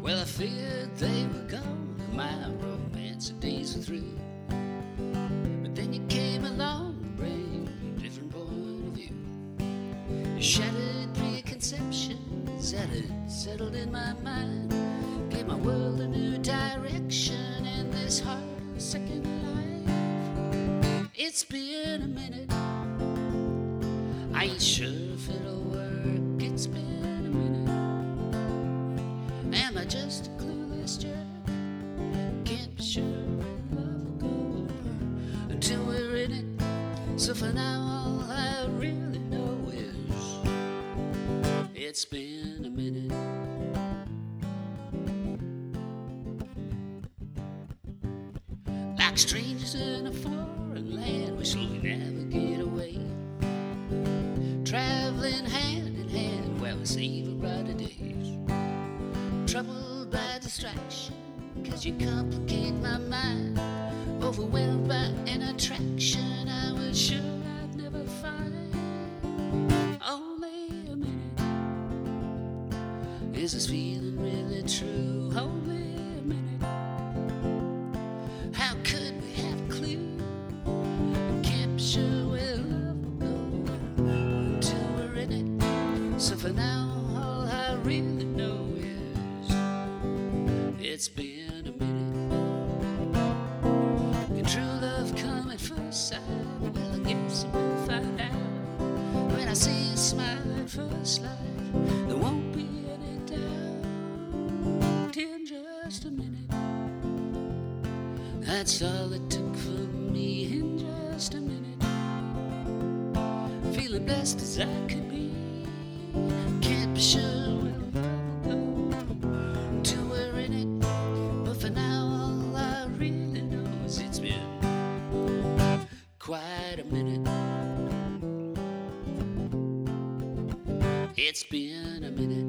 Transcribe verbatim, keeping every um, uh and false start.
Well, I feared they were gone and my romance days were through. But then you came along to bring a different point of view. You shattered preconceptions that had settled in my mind, gave my world a new direction in this hard second life. It's been a minute, I ain't sure if it'll work. It's been a minute. Am I just a clueless jerk? Can't be sure where love will go until we're in it. So for now all I really know is it's been a minute. Like strangers in a foreign land, we slowly navigate away, traveling hand in hand while we savor brighter days. Troubled by distraction, cause you complicate my mind. Overwhelmed by an attraction I was sure I'd never find. Only a minute. Is this feeling really true? Only a minute. How could we have a clue? Can't be sure where love will go until we're in it. So for now all I really know is it's been a minute. Can true love come at first sight? Well, I guess we'll find out. When I see you smile at first light, there won't be any doubt. In just a minute, that's all it took for me. In just a minute, feeling blessed as I could be. Can't be sure where love will go till we're in it. But for now all I really know is it's been quite a minute. It's been a minute.